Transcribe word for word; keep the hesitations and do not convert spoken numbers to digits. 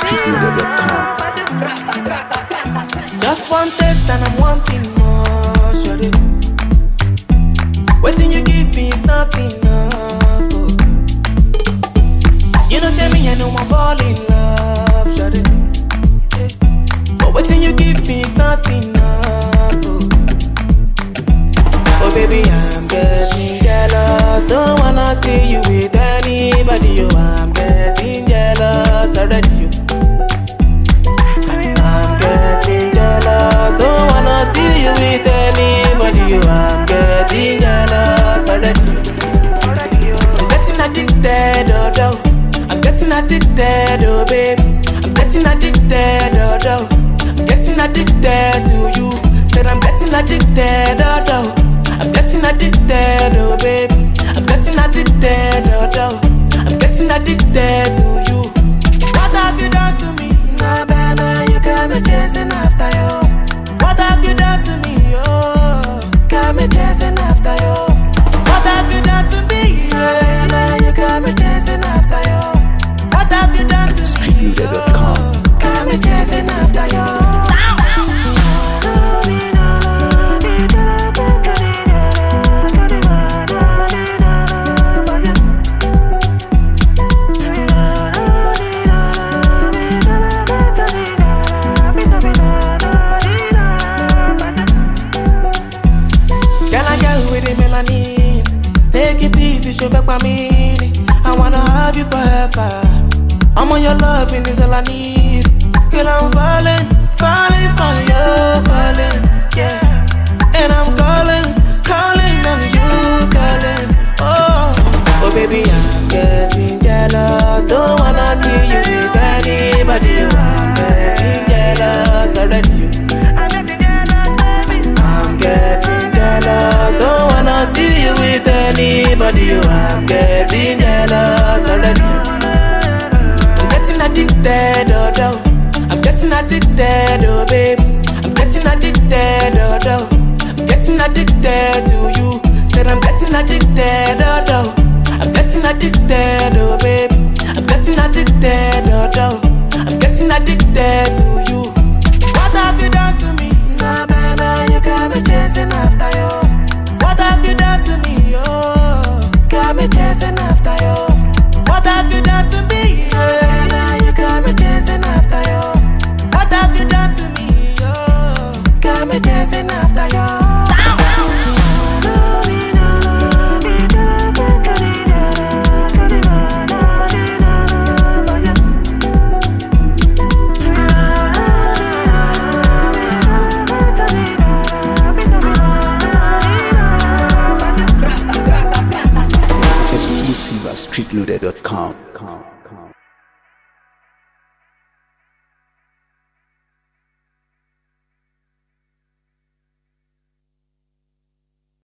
street loader dot com. Just one taste and I'm wanting more, shawty. Waiting you give me is not enough. Oh. You know say me I know I fall in love, shawty. Yeah. But waiting you give me is not enough. Oh. Oh baby, I'm getting jealous. Don't wanna see you with anybody. Oh, I'm getting jealous already. You. I'm getting jealous. Don't wanna see you with anybody. Oh, I'm getting jealous already. You. I'm getting addicted, oh, oh. I'm getting addicted, oh babe. I'm getting addicted, oh, oh. I'm getting addicted to you. Said I'm getting addicted, oh, oh. I'm getting addicted, oh babe. I'm getting addicted, oh, oh. I'm getting addicted to you. What have you done to me? Nah, baby, you got me chasing after you. What have you done to me? Oh, got me chasing after you. What have you done to me? Yeah, you got me chasing after you. What have you done to me? street loader dot com. Oh, got me chasing after you. Take it easy, sugar by me. I wanna have you forever. I'm on your loving is all I need. Girl, I'm falling, falling for you, falling, yeah. And I'm calling, calling on you, calling. Oh, oh baby, I'm getting jealous. Don't wanna see you with anybody. I'm getting jealous already. I'm getting jealous. Don't wanna see you with anybody. You, I'm getting jealous already. I'm getting addicted, oh, oh. I'm getting addicted, oh, babe. I'm getting addicted, oh, oh. I'm getting addicted to you. Said I'm getting addicted, oh, oh. I'm getting addicted, oh, babe. I'm getting addicted, oh, oh. I'm getting addicted to you. What have you done to me? Nah, baby, you got me chasing after you. What have you done to me? Oh, got me chasing after you. What have you done to me? Yeah, you got me chasing after you. What have you done to me? Oh, got me chasing after you. Exclusive at street loader dot com.